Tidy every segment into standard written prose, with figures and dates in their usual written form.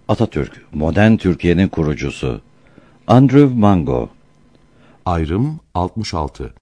Atatürk, modern Türkiye'nin kurucusu. Andrew Mango. Ayrım 66.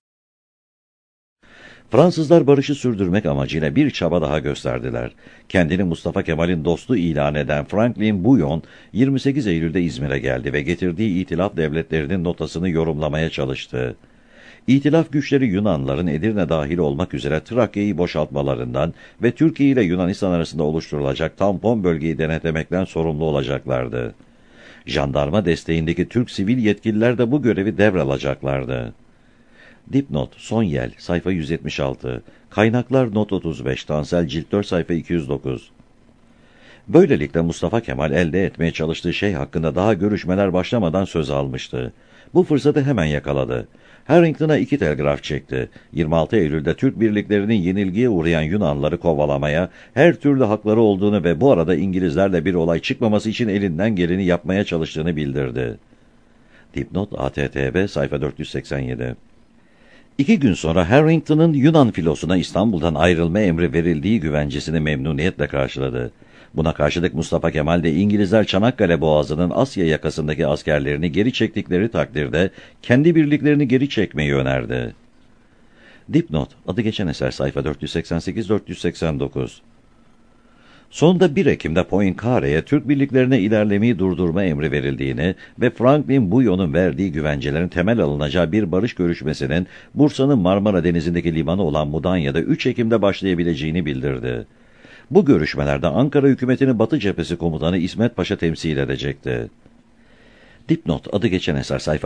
Fransızlar barışı sürdürmek amacıyla bir çaba daha gösterdiler. Kendini Mustafa Kemal'in dostu ilan eden Franklin Bouillon, 28 Eylül'de İzmir'e geldi ve getirdiği İtilaf devletlerinin notasını yorumlamaya çalıştı. İtilaf güçleri Yunanların Edirne dahil olmak üzere Trakya'yı boşaltmalarından ve Türkiye ile Yunanistan arasında oluşturulacak tampon bölgeyi denetlemekten sorumlu olacaklardı. Jandarma desteğindeki Türk sivil yetkililer de bu görevi devralacaklardı. Dipnot, son yel, sayfa 176, kaynaklar not 35, Tansel cilt 4 sayfa 209. Böylelikle Mustafa Kemal elde etmeye çalıştığı şey hakkında daha görüşmeler başlamadan söz almıştı. Bu fırsatı hemen yakaladı. Harrington'a 2 telgraf çekti. 26 Eylül'de Türk birliklerinin yenilgiye uğrayan Yunanları kovalamaya, her türlü hakları olduğunu ve bu arada İngilizlerle bir olay çıkmaması için elinden geleni yapmaya çalıştığını bildirdi. Dipnot ATTB sayfa 487. 2 gün sonra Harrington'ın Yunan filosuna İstanbul'dan ayrılma emri verildiği güvencesini memnuniyetle karşıladı. Buna karşılık Mustafa Kemal de İngilizler Çanakkale Boğazı'nın Asya yakasındaki askerlerini geri çektikleri takdirde kendi birliklerini geri çekmeyi önerdi. Dipnot, adı geçen eser sayfa 488-489. Sonunda 1 Ekim'de Poincare'ye Türk birliklerine ilerlemeyi durdurma emri verildiğini ve Franklin Bouillon'un verdiği güvencelerin temel alınacağı bir barış görüşmesinin Bursa'nın Marmara Denizi'ndeki limanı olan Mudanya'da 3 Ekim'de başlayabileceğini bildirdi. Bu görüşmelerde Ankara hükümetinin Batı Cephesi Komutanı İsmet Paşa temsil edecekti. Dipnot, adı geçen eser sayfa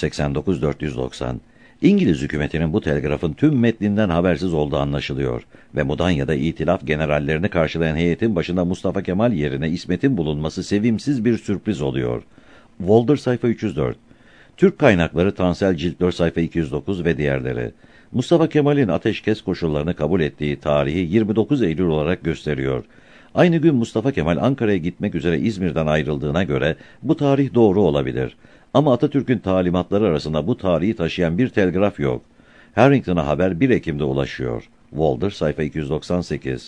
489-490. İngiliz hükümetinin bu telgrafın tüm metninden habersiz olduğu anlaşılıyor ve Mudanya'da İtilaf generallerini karşılayan heyetin başında Mustafa Kemal yerine İsmet'in bulunması sevimsiz bir sürpriz oluyor. Walder sayfa 304. Türk kaynakları Tansel cilt 4 sayfa 209 ve diğerleri. Mustafa Kemal'in ateşkes koşullarını kabul ettiği tarihi 29 Eylül olarak gösteriyor. Aynı gün Mustafa Kemal Ankara'ya gitmek üzere İzmir'den ayrıldığına göre bu tarih doğru olabilir. Ama Atatürk'ün talimatları arasında bu tarihi taşıyan bir telgraf yok. Harrington'a haber 1 Ekim'de ulaşıyor. Walder sayfa 298.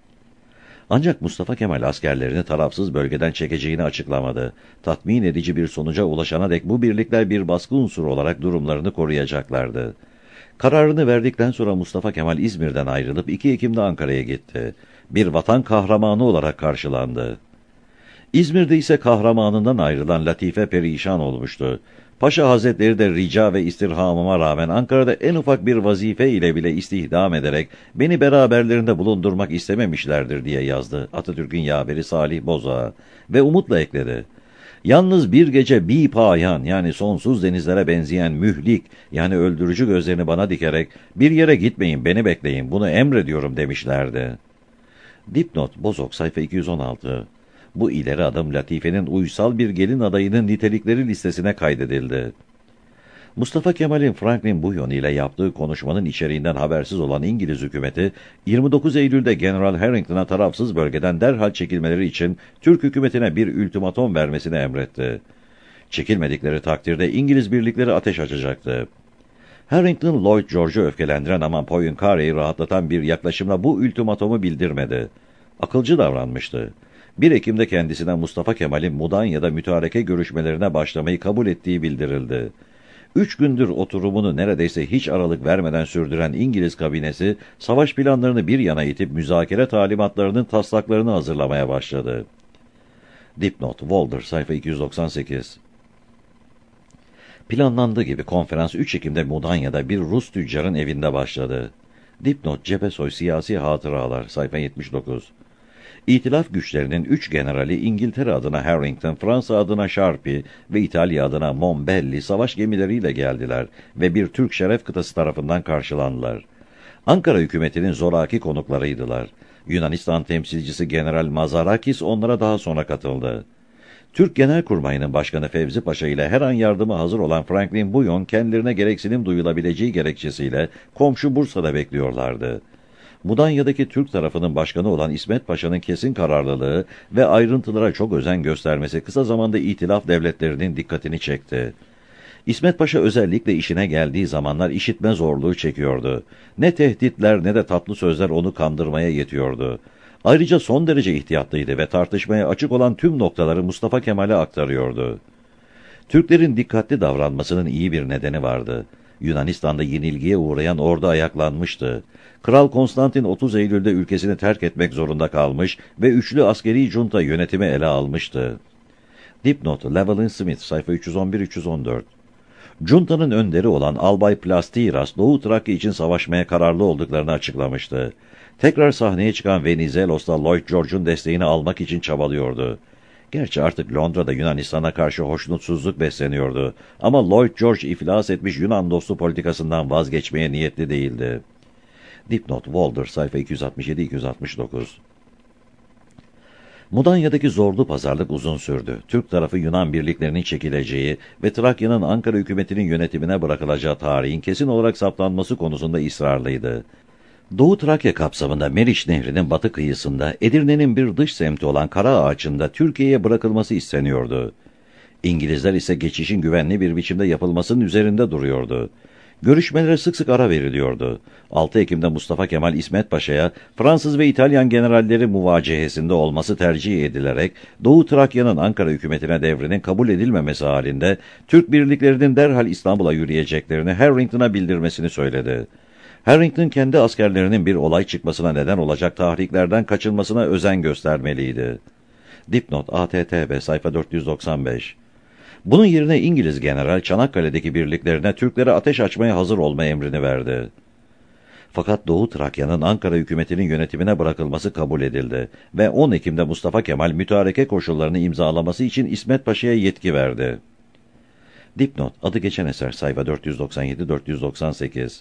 Ancak Mustafa Kemal askerlerini tarafsız bölgeden çekeceğini açıklamadı. Tatmin edici bir sonuca ulaşana dek bu birlikler bir baskı unsuru olarak durumlarını koruyacaklardı. Kararını verdikten sonra Mustafa Kemal İzmir'den ayrılıp 2 Ekim'de Ankara'ya gitti. Bir vatan kahramanı olarak karşılandı. İzmir'de ise kahramanından ayrılan Latife perişan olmuştu. Paşa Hazretleri de rica ve istirhamıma rağmen Ankara'da en ufak bir vazife ile bile istihdam ederek beni beraberlerinde bulundurmak istememişlerdir diye yazdı Atatürk'ün yaveri Salih Bozağ'a ve umutla ekledi. Yalnız bir gece bi payan yani sonsuz denizlere benzeyen mühlik yani öldürücü gözlerini bana dikerek bir yere gitmeyin beni bekleyin bunu emrediyorum demişlerdi. Dipnot Bozok sayfa 216. Bu ileri adım Latife'nin uysal bir gelin adayının nitelikleri listesine kaydedildi. Mustafa Kemal'in Franklin Bouillon ile yaptığı konuşmanın içeriğinden habersiz olan İngiliz hükümeti, 29 Eylül'de General Harrington'a tarafsız bölgeden derhal çekilmeleri için Türk hükümetine bir ultimatom vermesini emretti. Çekilmedikleri takdirde İngiliz birlikleri ateş açacaktı. Harrington, Lloyd George'u öfkelendiren ama Poincare'yi rahatlatan bir yaklaşımla bu ultimatomu bildirmedi. Akılcı davranmıştı. 1 Ekim'de kendisine Mustafa Kemal'in Mudanya'da mütareke görüşmelerine başlamayı kabul ettiği bildirildi. 3 gündür oturumunu neredeyse hiç aralık vermeden sürdüren İngiliz kabinesi, savaş planlarını bir yana itip müzakere talimatlarının taslaklarını hazırlamaya başladı. Dipnot, Walder, sayfa 298. Planlandığı gibi konferans 3 Ekim'de Mudanya'da bir Rus tüccarın evinde başladı. Dipnot, Cebesoy Siyasi Hatıralar, sayfa 79. İtilaf güçlerinin 3 generali İngiltere adına Harrington, Fransa adına Sharpie ve İtalya adına Mombelli savaş gemileriyle geldiler ve bir Türk şeref kıtası tarafından karşılandılar. Ankara hükümetinin zoraki konuklarıydılar. Yunanistan temsilcisi General Mazarakis onlara daha sonra katıldı. Türk Genelkurmayı'nın başkanı Fevzi Paşa ile her an yardıma hazır olan Franklin Bouillon kendilerine gereksinim duyulabileceği gerekçesiyle komşu Bursa'da bekliyorlardı. Mudanya'daki Türk tarafının başkanı olan İsmet Paşa'nın kesin kararlılığı ve ayrıntılara çok özen göstermesi kısa zamanda İtilaf devletlerinin dikkatini çekti. İsmet Paşa özellikle işine geldiği zamanlar işitme zorluğu çekiyordu. Ne tehditler ne de tatlı sözler onu kandırmaya yetiyordu. Ayrıca son derece ihtiyatlıydı ve tartışmaya açık olan tüm noktaları Mustafa Kemal'e aktarıyordu. Türklerin dikkatli davranmasının iyi bir nedeni vardı. Yunanistan'da yenilgiye uğrayan ordu ayaklanmıştı. Kral Konstantin 30 Eylül'de ülkesini terk etmek zorunda kalmış ve üçlü askeri junta yönetimi ele almıştı. Dipnot, Llewellyn Smith, sayfa 311-314. Junta'nın önderi olan Albay Plastiras, Doğu Trakya için savaşmaya kararlı olduklarını açıklamıştı. Tekrar sahneye çıkan Venizelos da Lloyd George'un desteğini almak için çabalıyordu. Gerçi artık Londra'da Yunanistan'a karşı hoşnutsuzluk besleniyordu. Ama Lloyd George iflas etmiş Yunan dostu politikasından vazgeçmeye niyetli değildi. Dipnot, Walder, sayfa 267-269. Mudanya'daki zorlu pazarlık uzun sürdü. Türk tarafı Yunan birliklerinin çekileceği ve Trakya'nın Ankara hükümetinin yönetimine bırakılacağı tarihin kesin olarak saptanması konusunda ısrarlıydı. Doğu Trakya kapsamında Meriç Nehri'nin batı kıyısında Edirne'nin bir dış semti olan Karaağaç'ın Türkiye'ye bırakılması isteniyordu. İngilizler ise geçişin güvenli bir biçimde yapılmasının üzerinde duruyordu. Görüşmelere sık sık ara veriliyordu. 6 Ekim'de Mustafa Kemal İsmet Paşa'ya Fransız ve İtalyan generalleri muvacehesinde olması tercih edilerek Doğu Trakya'nın Ankara hükümetine devrinin kabul edilmemesi halinde Türk birliklerinin derhal İstanbul'a yürüyeceklerini Harrington'a bildirmesini söyledi. Harrington kendi askerlerinin bir olay çıkmasına neden olacak tahriklerden kaçınmasına özen göstermeliydi. Dipnot, ATTB, sayfa 495. Bunun yerine İngiliz general Çanakkale'deki birliklerine Türklere ateş açmaya hazır olma emrini verdi. Fakat Doğu Trakya'nın Ankara hükümetinin yönetimine bırakılması kabul edildi ve 10 Ekim'de Mustafa Kemal mütareke koşullarını imzalaması için İsmet Paşa'ya yetki verdi. Dipnot, adı geçen eser, sayfa 497-498.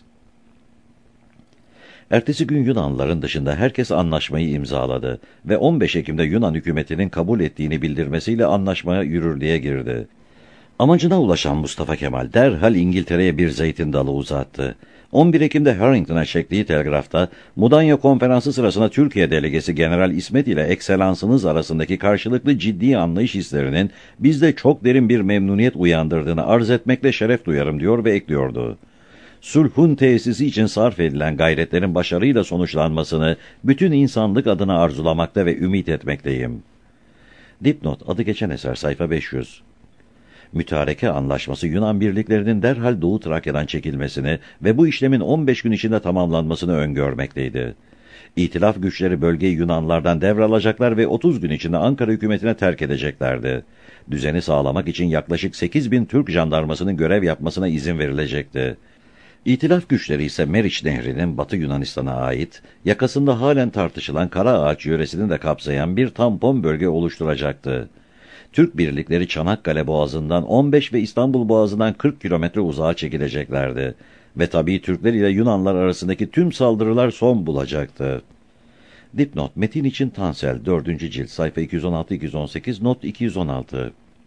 Ertesi gün Yunanlıların dışında herkes anlaşmayı imzaladı ve 15 Ekim'de Yunan hükümetinin kabul ettiğini bildirmesiyle anlaşmaya yürürlüğe girdi. Amacına ulaşan Mustafa Kemal derhal İngiltere'ye bir zeytin dalı uzattı. 11 Ekim'de Harrington'a çektiği telgrafta, Mudanya Konferansı sırasında Türkiye delegesi General İsmet ile Ekselansınız arasındaki karşılıklı ciddi anlayış hislerinin bizde çok derin bir memnuniyet uyandırdığını arz etmekle şeref duyarım diyor ve ekliyordu. Sulhun tesisi için sarf edilen gayretlerin başarıyla sonuçlanmasını bütün insanlık adına arzulamakta ve ümit etmekteyim. Dipnot, adı geçen eser, sayfa 500. Mütareke anlaşması Yunan birliklerinin derhal Doğu Trakya'dan çekilmesini ve bu işlemin 15 gün içinde tamamlanmasını öngörmekteydi. İtilaf güçleri bölgeyi Yunanlardan devralacaklar ve 30 gün içinde Ankara hükümetine terk edeceklerdi. Düzeni sağlamak için yaklaşık 8.000 Türk jandarmasının görev yapmasına izin verilecekti. İtilaf güçleri ise Meriç Nehri'nin Batı Yunanistan'a ait, yakasında halen tartışılan Karaağaç yöresini de kapsayan bir tampon bölge oluşturacaktı. Türk birlikleri Çanakkale Boğazı'ndan 15 ve İstanbul Boğazı'ndan 40 kilometre uzağa çekileceklerdi. Ve tabii Türkler ile Yunanlar arasındaki tüm saldırılar son bulacaktı. Dipnot, metin için Tansel, 4. cilt, sayfa 216-218, not 216.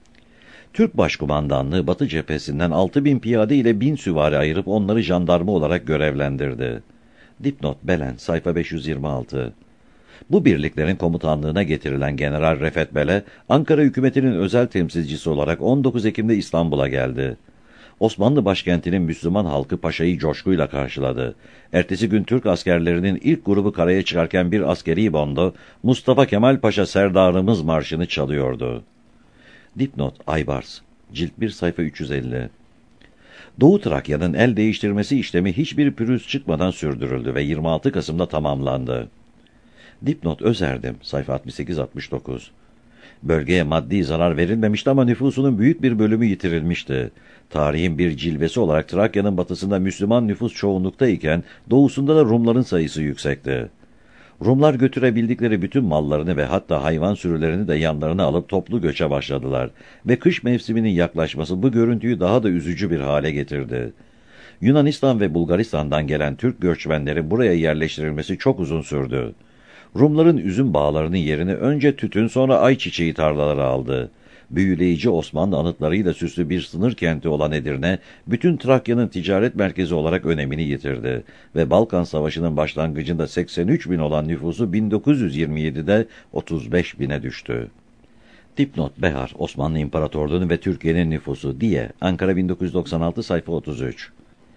Türk Başkumandanlığı Batı cephesinden 6.000 piyade ile 1000 süvari ayırıp onları jandarma olarak görevlendirdi. Dipnot, Belen, sayfa 526. Bu birliklerin komutanlığına getirilen General Refet Bele, Ankara hükümetinin özel temsilcisi olarak 19 Ekim'de İstanbul'a geldi. Osmanlı başkentinin Müslüman halkı paşayı coşkuyla karşıladı. Ertesi gün Türk askerlerinin ilk grubu karaya çıkarken bir askeri bando, Mustafa Kemal Paşa Serdarımız marşını çalıyordu. Dipnot, Aybars, cilt 1, sayfa 350. Doğu Trakya'nın el değiştirmesi işlemi hiçbir pürüz çıkmadan sürdürüldü ve 26 Kasım'da tamamlandı. Dipnot, Özerdim, sayfa 68-69. Bölgeye maddi zarar verilmemişti ama nüfusunun büyük bir bölümü yitirilmişti. Tarihin bir cilvesi olarak Trakya'nın batısında Müslüman nüfus çoğunluktayken doğusunda da Rumların sayısı yüksekti. Rumlar götürebildikleri bütün mallarını ve hatta hayvan sürülerini de yanlarına alıp toplu göçe başladılar ve kış mevsiminin yaklaşması bu görüntüyü daha da üzücü bir hale getirdi. Yunanistan ve Bulgaristan'dan gelen Türk göçmenleri buraya yerleştirilmesi çok uzun sürdü. Rumların üzüm bağlarının yerini önce tütün sonra ayçiçeği tarlaları aldı. Büyüleyici Osmanlı anıtlarıyla süslü bir sınır kenti olan Edirne, bütün Trakya'nın ticaret merkezi olarak önemini yitirdi ve Balkan Savaşı'nın başlangıcında 83.000 olan nüfusu 1927'de 35.000'e düştü. Dipnot, Behar, Osmanlı İmparatorluğu'nun ve Türkiye'nin nüfusu diye, Ankara 1996, sayfa 33.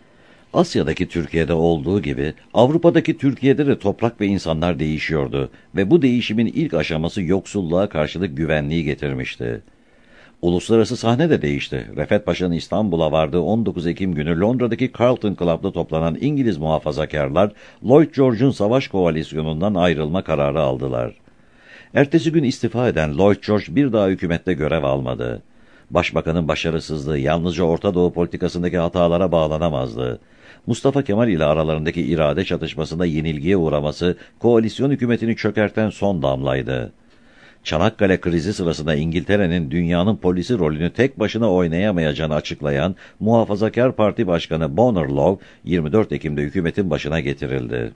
Asya'daki Türkiye'de olduğu gibi Avrupa'daki Türkiye'de de toprak ve insanlar değişiyordu ve bu değişimin ilk aşaması yoksulluğa karşılık güvenliği getirmişti. Uluslararası sahne de değişti. Refet Paşa'nın İstanbul'a vardığı 19 Ekim günü Londra'daki Carlton Club'da toplanan İngiliz muhafazakarlar, Lloyd George'un savaş koalisyonundan ayrılma kararı aldılar. Ertesi gün istifa eden Lloyd George bir daha hükümette görev almadı. Başbakanın başarısızlığı yalnızca Orta Doğu politikasındaki hatalara bağlanamazdı. Mustafa Kemal ile aralarındaki irade çatışmasında yenilgiye uğraması, koalisyon hükümetini çökerten son damlaydı. Çanakkale krizi sırasında İngiltere'nin dünyanın polisi rolünü tek başına oynayamayacağını açıklayan Muhafazakar Parti Başkanı Bonar Law, 24 Ekim'de hükümetin başına getirildi.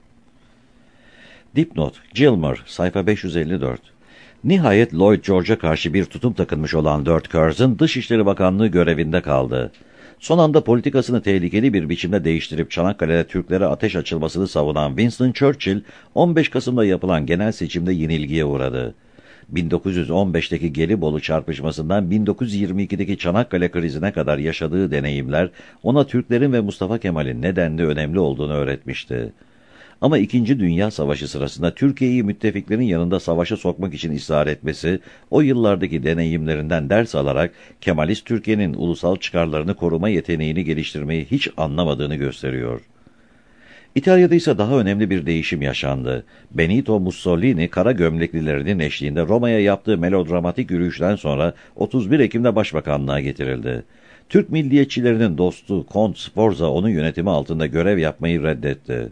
Dipnot, Gilmer, sayfa 554. Nihayet Lloyd George'a karşı bir tutum takınmış olan Lord Curzon, Dışişleri Bakanlığı görevinde kaldı. Son anda politikasını tehlikeli bir biçimde değiştirip Çanakkale'de Türklere ateş açılmasını savunan Winston Churchill, 15 Kasım'da yapılan genel seçimde yenilgiye uğradı. 1915'teki Gelibolu çarpışmasından 1922'deki Çanakkale krizine kadar yaşadığı deneyimler, ona Türklerin ve Mustafa Kemal'in nedenli önemli olduğunu öğretmişti. Ama İkinci Dünya Savaşı sırasında Türkiye'yi müttefiklerin yanında savaşa sokmak için ısrar etmesi, o yıllardaki deneyimlerinden ders alarak Kemalist Türkiye'nin ulusal çıkarlarını koruma yeteneğini geliştirmeyi hiç anlamadığını gösteriyor. İtalya'da ise daha önemli bir değişim yaşandı. Benito Mussolini, kara gömleklilerinin eşliğinde Roma'ya yaptığı melodramatik yürüyüşten sonra 31 Ekim'de başbakanlığa getirildi. Türk milliyetçilerinin dostu Kont Sforza onun yönetimi altında görev yapmayı reddetti.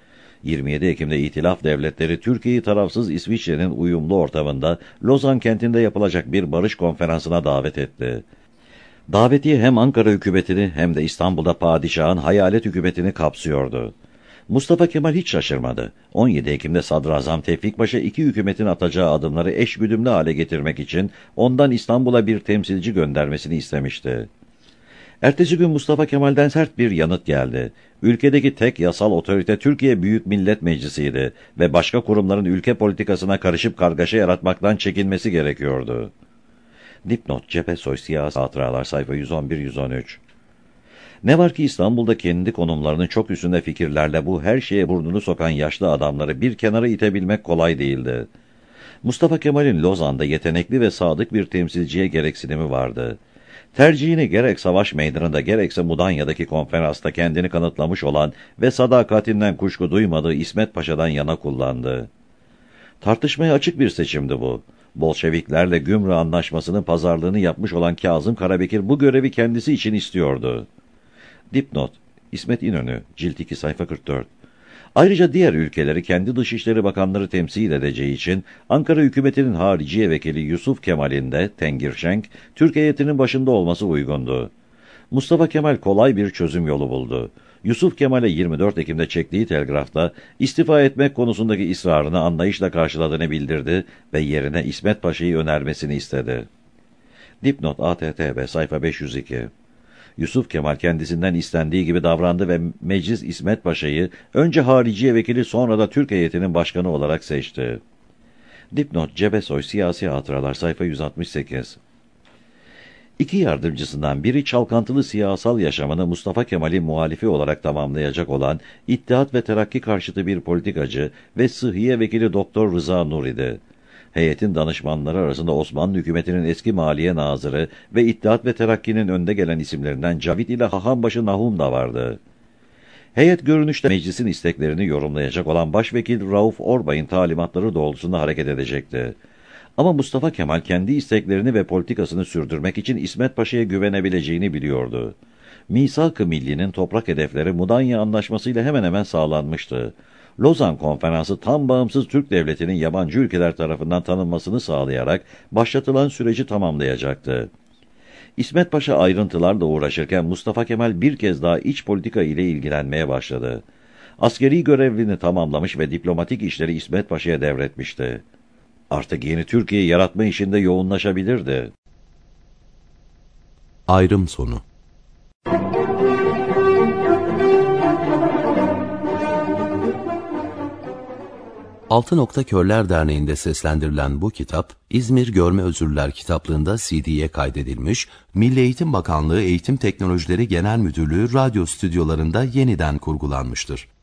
27 Ekim'de İtilaf Devletleri Türkiye'yi tarafsız İsviçre'nin uyumlu ortamında Lozan kentinde yapılacak bir barış konferansına davet etti. Davetiye hem Ankara hükümetini hem de İstanbul'da padişahın hayalet hükümetini kapsıyordu. Mustafa Kemal hiç şaşırmadı. 17 Ekim'de Sadrazam Tevfik Paşa iki hükümetin atacağı adımları eşgüdümlü hale getirmek için ondan İstanbul'a bir temsilci göndermesini istemişti. Ertesi gün Mustafa Kemal'den sert bir yanıt geldi. Ülkedeki tek yasal otorite Türkiye Büyük Millet Meclisi'ydi ve başka kurumların ülke politikasına karışıp kargaşa yaratmaktan çekinmesi gerekiyordu. Dipnot, Cepesoy Siyasi Hatıralar, sayfa 111-113. Ne var ki İstanbul'da kendi konumlarının çok üstünde fikirlerle bu her şeye burnunu sokan yaşlı adamları bir kenara itebilmek kolay değildi. Mustafa Kemal'in Lozan'da yetenekli ve sadık bir temsilciye gereksinimi vardı. Tercihini gerek savaş meydanında gerekse Mudanya'daki konferansta kendini kanıtlamış olan ve sadakatinden kuşku duymadığı İsmet Paşa'dan yana kullandı. Tartışmaya açık bir seçimdi bu. Bolşeviklerle Gümrük Anlaşması'nın pazarlığını yapmış olan Kazım Karabekir bu görevi kendisi için istiyordu. Dipnot, İsmet İnönü, Cilt 2, sayfa 44. Ayrıca diğer ülkeleri kendi Dışişleri Bakanları temsil edeceği için Ankara hükümetinin hariciye vekili Yusuf Kemal'in de Tengirşenk, Türk heyetinin başında olması uygundu. Mustafa Kemal kolay bir çözüm yolu buldu. Yusuf Kemal'e 24 Ekim'de çektiği telgrafta istifa etmek konusundaki ısrarını anlayışla karşıladığını bildirdi ve yerine İsmet Paşa'yı önermesini istedi. Dipnot ATTB, sayfa 502. Yusuf Kemal kendisinden istendiği gibi davrandı ve Meclis İsmet Paşa'yı önce hariciye vekili sonra da Türk heyetinin başkanı olarak seçti. Dipnot, Cebesoy Siyasi Hatıralar, sayfa 168. İki yardımcısından biri çalkantılı siyasal yaşamını Mustafa Kemal'in muhalifi olarak tamamlayacak olan İttihat ve Terakki karşıtı bir politikacı ve Sıhhiye Vekili Doktor Rıza Nur idi. Heyetin danışmanları arasında Osmanlı hükümetinin eski Maliye Nazırı ve İttihat ve Terakki'nin önde gelen isimlerinden Cavit ile Hahanbaşı Nahum da vardı. Heyet görünüşte meclisin isteklerini yorumlayacak olan Başvekil Rauf Orbay'ın talimatları doğrultusunda hareket edecekti. Ama Mustafa Kemal kendi isteklerini ve politikasını sürdürmek için İsmet Paşa'ya güvenebileceğini biliyordu. Misak-ı Milli'nin toprak hedefleri Mudanya Anlaşması'yla hemen hemen sağlanmıştı. Lozan Konferansı tam bağımsız Türk Devleti'nin yabancı ülkeler tarafından tanınmasını sağlayarak başlatılan süreci tamamlayacaktı. İsmet Paşa ayrıntılarla uğraşırken Mustafa Kemal bir kez daha iç politika ile ilgilenmeye başladı. Askeri görevini tamamlamış ve diplomatik işleri İsmet Paşa'ya devretmişti. Artık yeni Türkiye'yi yaratma işinde yoğunlaşabilirdi. Ayrım sonu. Altı Nokta Körler Derneği'nde seslendirilen bu kitap, İzmir Görme Özürler kitaplığında CD'ye kaydedilmiş, Milli Eğitim Bakanlığı Eğitim Teknolojileri Genel Müdürlüğü radyo stüdyolarında yeniden kurgulanmıştır.